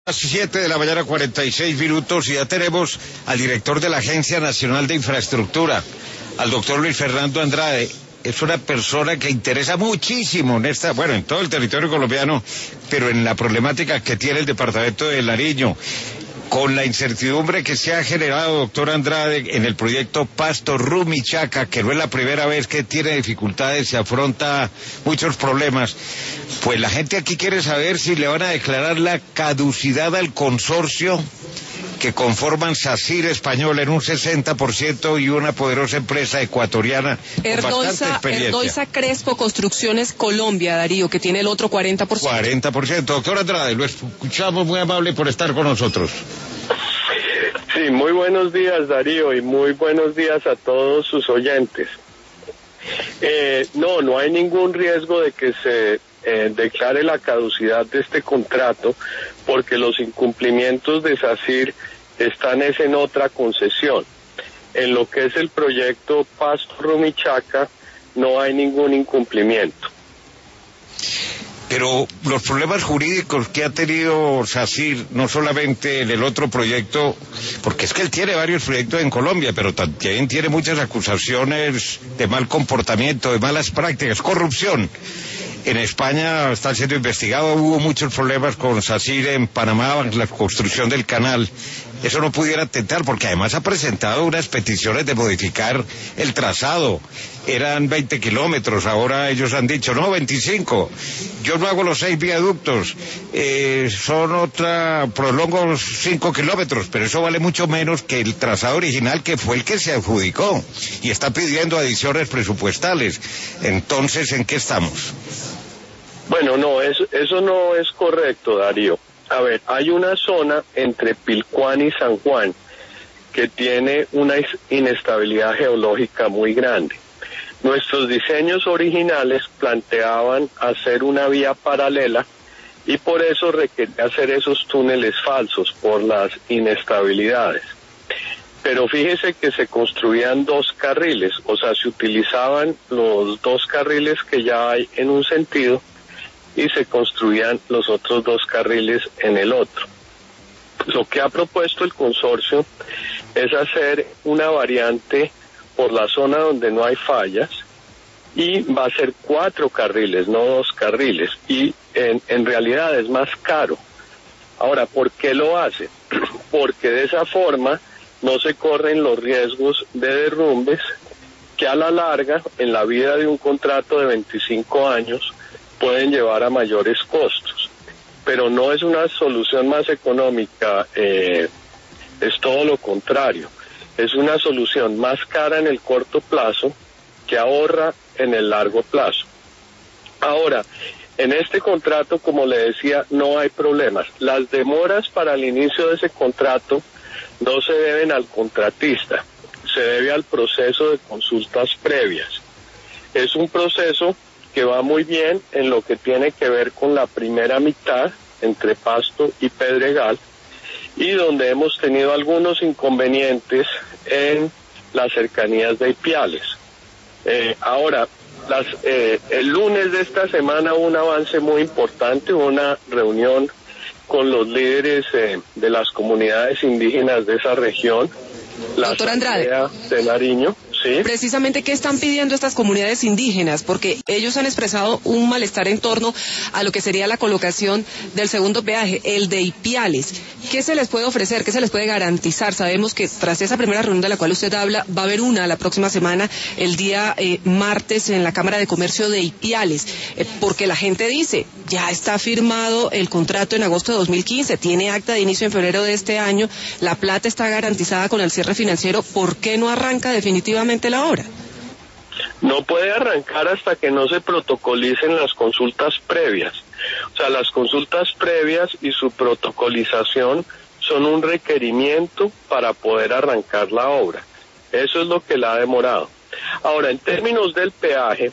Las 7 de la mañana, 46 minutos, y ya tenemos al director de la Agencia Nacional de Infraestructura, al doctor Luis Fernando Andrade. Es una persona que interesa muchísimo en todo el territorio colombiano, pero en la problemática que tiene el departamento de Nariño, con la incertidumbre que se ha generado, doctor Andrade, en el proyecto Pasto Rumichaca, que no es la primera vez que tiene dificultades, se afronta muchos problemas. Pues la gente aquí quiere saber si le van a declarar la caducidad al consorcio que conforman SACIR español en un 60% y una poderosa empresa ecuatoriana con bastante experiencia. Erdoisa Crespo Construcciones Colombia, Darío, que tiene el otro 40%. 40%. Doctor Andrade, lo escuchamos, muy amable por estar con nosotros. Sí, muy buenos días, Darío, y muy buenos días a todos sus oyentes. No hay ningún riesgo de que se declare la caducidad de este contrato, porque los incumplimientos de SACIR están en otra concesión. En lo que es el proyecto Pasto Rumichaca no hay ningún incumplimiento. Pero los problemas jurídicos que ha tenido SACIR, no solamente en el otro proyecto, porque es que él tiene varios proyectos en Colombia, pero también tiene muchas acusaciones de mal comportamiento, de malas prácticas, corrupción. En España está siendo investigado, hubo muchos problemas con SACIR en Panamá, la construcción del canal. Eso no pudiera atentar, porque además ha presentado unas peticiones de modificar el trazado. Eran 20 kilómetros, ahora ellos han dicho, no, 25. Yo no hago los 6 viaductos, prolongo 5 kilómetros, pero eso vale mucho menos que el trazado original, que fue el que se adjudicó, y está pidiendo adiciones presupuestales. Entonces, ¿en qué estamos? Bueno, no, eso no es correcto, Darío. A ver, hay una zona entre Pilcuán y San Juan que tiene una inestabilidad geológica muy grande. Nuestros diseños originales planteaban hacer una vía paralela y por eso requería hacer esos túneles falsos por las inestabilidades. Pero fíjese que se construían 2 carriles, o sea, se utilizaban los 2 carriles que ya hay en un sentido y se construían los otros 2 carriles en el otro. Lo que ha propuesto el consorcio es hacer una variante por la zona donde no hay fallas y va a ser 4 carriles, no 2 carriles, y en realidad es más caro. Ahora, ¿por qué lo hace? Porque de esa forma no se corren los riesgos de derrumbes que a la larga, en la vida de un contrato de 25 años, pueden llevar a mayores costos, pero no es una solución más económica, es todo lo contrario, es una solución más cara en el corto plazo que ahorra en el largo plazo. Ahora, en este contrato, como le decía, no hay problemas. Las demoras para el inicio de ese contrato no se deben al contratista, se debe al proceso de consultas previas. Es un proceso que va muy bien en lo que tiene que ver con la primera mitad entre Pasto y Pedregal, y donde hemos tenido algunos inconvenientes en las cercanías de Ipiales. Ahora, el lunes de esta semana hubo un avance muy importante, una reunión con los líderes de las comunidades indígenas de esa región, la Doctor Andrade, de Nariño. ¿Sí? Precisamente, ¿qué están pidiendo estas comunidades indígenas? Porque ellos han expresado un malestar en torno a lo que sería la colocación del segundo peaje, el de Ipiales. ¿Qué se les puede ofrecer? ¿Qué se les puede garantizar? Sabemos que tras esa primera reunión de la cual usted habla, va a haber una la próxima semana, el día martes, en la Cámara de Comercio de Ipiales, porque la gente dice, ya está firmado el contrato en agosto de 2015, tiene acta de inicio en febrero de este año, la plata está garantizada con el cierre financiero, ¿por qué no arranca definitivamente la obra? No puede arrancar hasta que no se protocolicen las consultas previas. O sea, las consultas previas y su protocolización son un requerimiento para poder arrancar la obra. Eso es lo que la ha demorado. Ahora, en términos del peaje,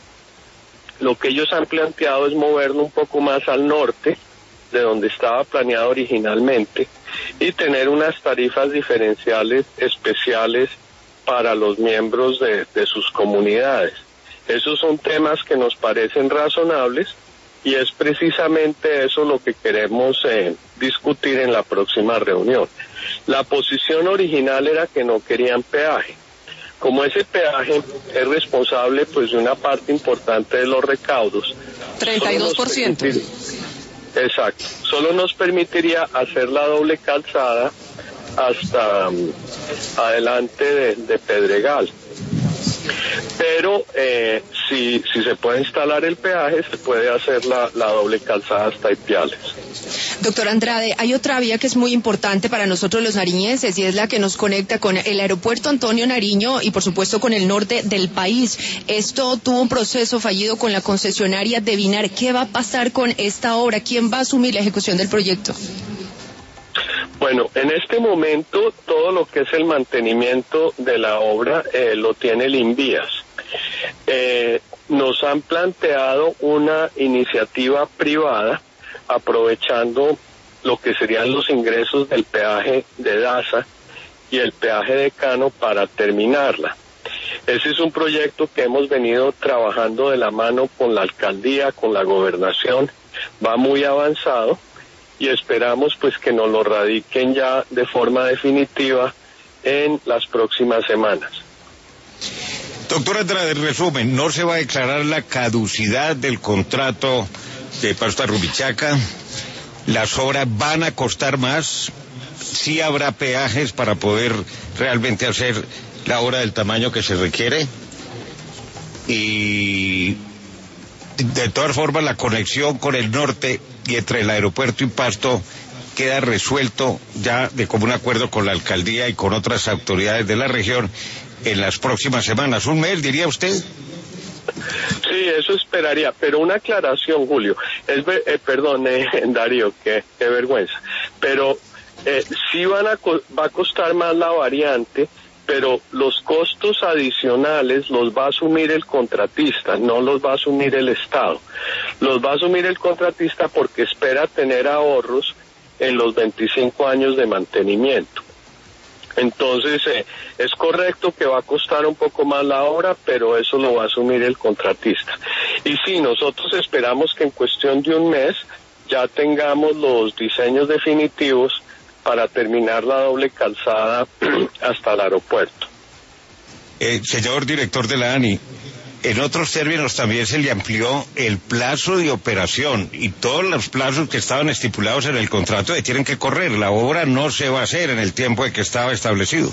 lo que ellos han planteado es moverlo un poco más al norte de donde estaba planeado originalmente y tener unas tarifas diferenciales especiales para los miembros de sus comunidades. Esos son temas que nos parecen razonables y es precisamente eso lo que queremos discutir en la próxima reunión. La posición original era que no querían peaje. Como ese peaje es responsable pues de una parte importante de los recaudos, 32%. Exacto, solo nos permitiría hacer la doble calzada hasta adelante de Pedregal. Pero si se puede instalar el peaje, se puede hacer la doble calzada hasta Ipiales. Doctor Andrade, hay otra vía que es muy importante para nosotros los nariñenses y es la que nos conecta con el aeropuerto Antonio Nariño y por supuesto con el norte del país. Esto tuvo un proceso fallido con la concesionaria de Vinar. ¿Qué va a pasar con esta obra? ¿Quién va a asumir la ejecución del proyecto? Bueno, en este momento todo lo que es el mantenimiento de la obra lo tiene el Invías. Nos han planteado una iniciativa privada aprovechando lo que serían los ingresos del peaje de Daza y el peaje de Cano para terminarla. Ese es un proyecto que hemos venido trabajando de la mano con la alcaldía, con la gobernación, va muy avanzado y esperamos pues que nos lo radiquen ya de forma definitiva en las próximas semanas. Doctor Andrade, resumen, ¿no se va a declarar la caducidad del contrato de Pasto a Rumichaca? ¿Las obras van a costar más? ¿Sí habrá peajes para poder realmente hacer la obra del tamaño que se requiere? Y de todas formas la conexión con el norte y entre el aeropuerto y Pasto queda resuelto ya de común acuerdo con la alcaldía y con otras autoridades de la región en las próximas semanas. ¿Un mes, diría usted? Sí, eso esperaría, pero una aclaración, Julio, Darío, qué vergüenza, pero sí va a costar más la variante, pero los costos adicionales los va a asumir el contratista, no los va a asumir el Estado. Los va a asumir el contratista porque espera tener ahorros en los 25 años de mantenimiento. Entonces, es correcto que va a costar un poco más la obra, pero eso lo va a asumir el contratista. Y sí, nosotros esperamos que en cuestión de un mes ya tengamos los diseños definitivos para terminar la doble calzada hasta el aeropuerto. Señor director de la ANI, en otros términos también se le amplió el plazo de operación y todos los plazos que estaban estipulados en el contrato tienen que correr. La obra no se va a hacer en el tiempo en que estaba establecido.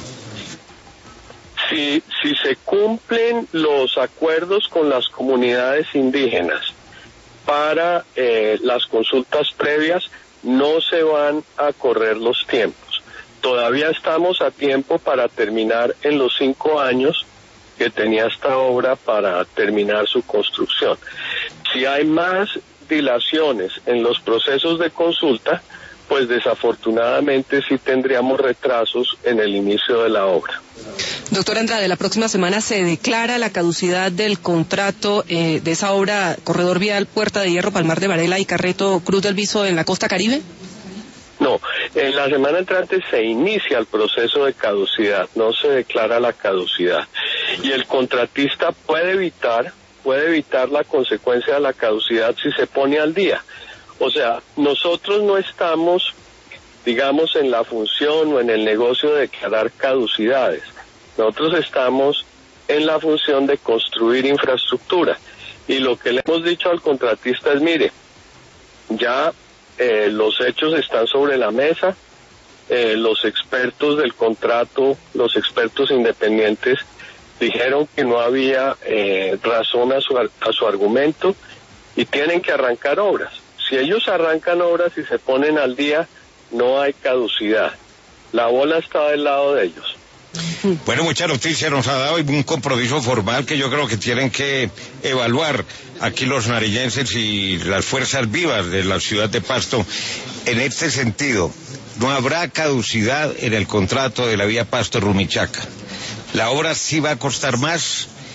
Si se cumplen los acuerdos con las comunidades indígenas para las consultas previas, no se van a correr los tiempos. Todavía estamos a tiempo para terminar en los 5 años que tenía esta obra para terminar su construcción. Si hay más dilaciones en los procesos de consulta, pues desafortunadamente sí tendríamos retrasos en el inicio de la obra. Doctor Andrade, la próxima semana se declara la caducidad del contrato de esa obra Corredor Vial Puerta de Hierro, Palmar de Varela y Carreto Cruz del Viso en la costa Caribe. No, en la semana entrante se inicia el proceso de caducidad, no se declara la caducidad. Y el contratista puede evitar la consecuencia de la caducidad si se pone al día. O sea, nosotros no estamos, digamos, en la función o en el negocio de declarar caducidades. Nosotros estamos en la función de construir infraestructura. Y lo que le hemos dicho al contratista es, mire, ya los hechos están sobre la mesa, los expertos del contrato, los expertos independientes dijeron que no había razón a su argumento y tienen que arrancar obras. Si ellos arrancan obras y se ponen al día, no hay caducidad. La bola está del lado de ellos. Bueno, mucha noticia nos ha dado y un compromiso formal que yo creo que tienen que evaluar aquí los nariñenses y las fuerzas vivas de la ciudad de Pasto. En este sentido, no habrá caducidad en el contrato de la vía Pasto-Rumichaca. La obra sí va a costar más,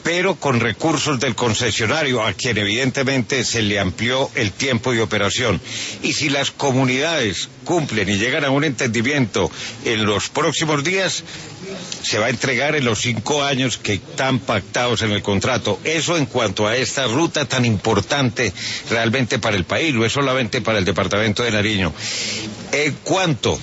pero con recursos del concesionario, a quien evidentemente se le amplió el tiempo de operación. Y si las comunidades cumplen y llegan a un entendimiento en los próximos días, se va a entregar en los 5 años que están pactados en el contrato. Eso en cuanto a esta ruta tan importante realmente para el país, no es solamente para el departamento de Nariño. En cuanto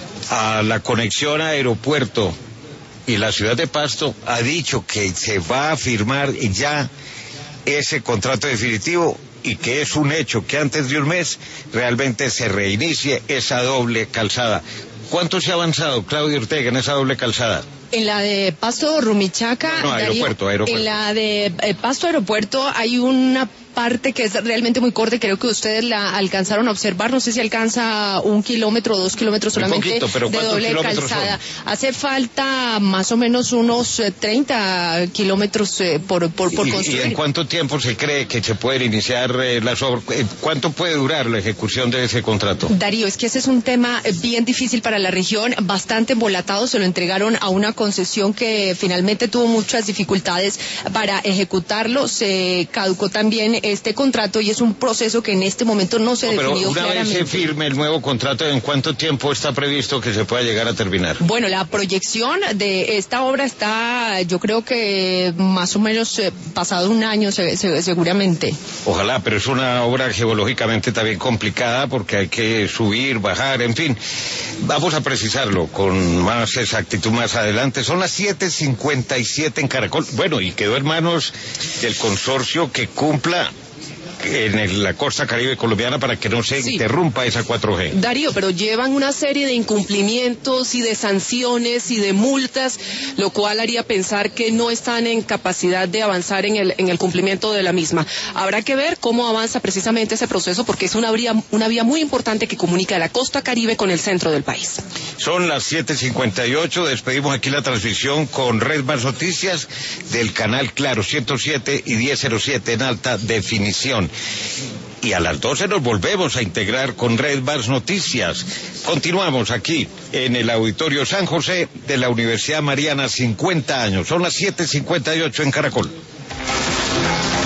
a la conexión a aeropuerto y la ciudad de Pasto, ha dicho que se va a firmar ya ese contrato definitivo y que es un hecho que antes de un mes realmente se reinicie esa doble calzada. ¿Cuánto se ha avanzado, Claudio Ortega, en esa doble calzada? En la de Pasto Rumichaca, no, aeropuerto. En la de Pasto Aeropuerto hay una parte que es realmente muy corta, creo que ustedes la alcanzaron a observar, no sé si alcanza 1 kilómetro o 2 kilómetros solamente poquito, pero de doble calzada. Son? Hace falta más o menos unos 30 kilómetros por construir. ¿Y en cuánto tiempo se cree que se pueden iniciar las obras? ¿Cuánto puede durar la ejecución de ese contrato? Darío, es que ese es un tema bien difícil para la región, bastante embolatado, se lo entregaron a una concesión que finalmente tuvo muchas dificultades para ejecutarlo, se caducó también este contrato y es un proceso que en este momento no se definió claramente. Pero una vez se firme el nuevo contrato, ¿en cuánto tiempo está previsto que se pueda llegar a terminar? Bueno, la proyección de esta obra está, yo creo que más o menos pasado un año seguramente. Ojalá, pero es una obra geológicamente también complicada porque hay que subir, bajar, en fin. Vamos a precisarlo con más exactitud más adelante. Son las 7:57 en Caracol. Bueno, y quedó en manos del consorcio que cumpla en la costa caribe colombiana para que no se interrumpa esa 4G. Darío, pero llevan una serie de incumplimientos y de sanciones y de multas, lo cual haría pensar que no están en capacidad de avanzar en el cumplimiento de la misma. Habrá que ver cómo avanza precisamente ese proceso, porque es una vía muy importante que comunica la costa caribe con el centro del país. Son las 7:58, despedimos aquí la transmisión con Red Más Noticias del canal Claro 107 y 1007 en alta definición. Y a las 12 nos volvemos a integrar con Red Más Noticias. Continuamos aquí en el Auditorio San José de la Universidad Mariana, 50 años. Son las 7:58 en Caracol.